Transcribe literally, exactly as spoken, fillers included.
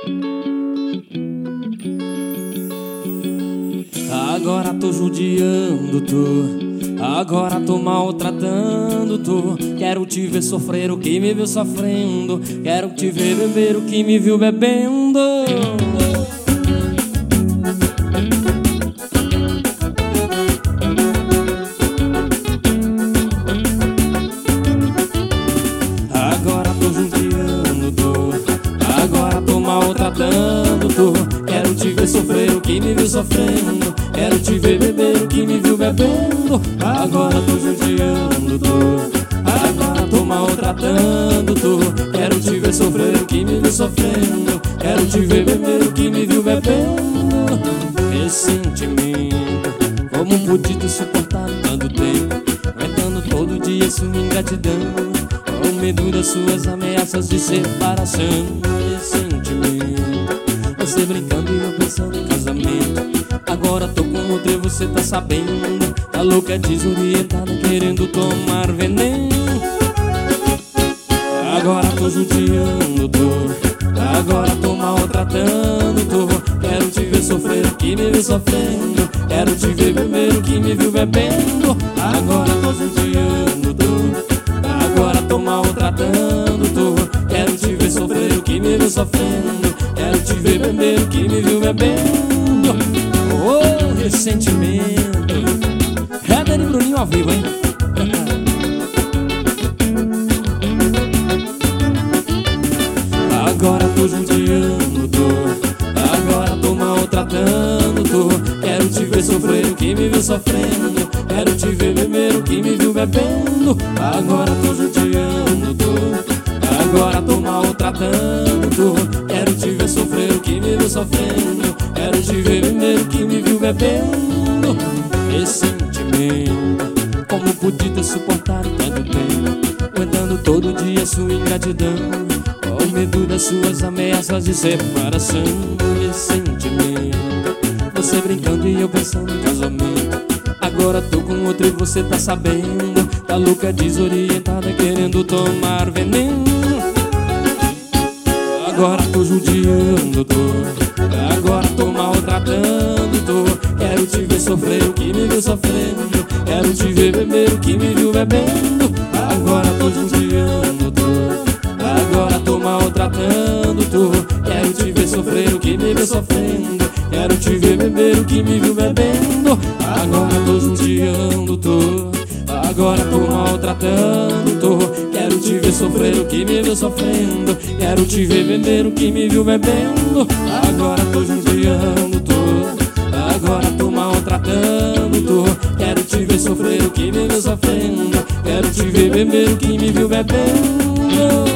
Agora tô judiando tu, agora tô maltratando tu. Quero te ver sofrer o que me viu sofrendo, quero te ver beber o que me viu bebendo. Agora tô judiando tu, agora tô maltratando tu. Quero te ver sofrer o que me viu sofrendo, quero te ver beber o que me viu bebendo. Agora tô judiando tu, agora tô maltratando tu. Quero te ver sofrer o que me viu sofrendo, quero te ver beber o que me viu bebendo. Ressentimento, como pude te suportar tanto tempo, aguentando todo dia sua ingratidão, com medo das suas ameaças de separação. Ressentimento, você brincando e eu pensando em casamento. Agora tô com outra e você tá sabendo, tá louca, desorientada, querendo tomar veneno. Agora tô judiando tu, agora tô maltratando tu. Quero te ver sofrer o que me viu sofrendo, quero te ver beber o que me viu bebendo. Agora tô judiando tu, agora tô maltratando tu. Quero te ver sofrer o que me viu sofrendo, quero te ver beber o que me viu bebendo. Oh, ressentimento. Heather e Bruninho ao vivo, hein? Agora tô judiando tu, agora tô maltratando tu. Quero te ver sofrer o que me viu sofrendo, quero te ver beber o que me viu bebendo. Agora tô judiando tu, agora tô maltratando tu. Quero te ver sofrer o que me viu sofrendo, quero te ver beber o que me viu bebendo. Ressentimento, como pude ter suportado tanto tempo, aguentando todo dia sua ingratidão, com medo das suas ameaças de separação. Ressentimento, você brincando e eu pensando em casamento. Agora tô com outro e você tá sabendo, tá louca, desorientada, querendo tomar veneno. Agora tô judiando tu, agora tô maltratando tu. Quero te ver sofrer o que me viu sofrendo, quero te ver beber o que me viu bebendo. Agora tô judiando tu, agora tô maltratando tu. Quero te ver sofrer o que me viu sofrendo, quero te ver beber o que me viu bebendo. Agora tô judiando tu, agora tô maltratando tu. Quero te ver sofrer o que me viu sofrendo, quero te ver beber o que me viu bebendo. Agora tô judiando tu, agora tô maltratando tu. Quero te ver sofrer o que me viu sofrendo, quero te ver beber o que me viu bebendo.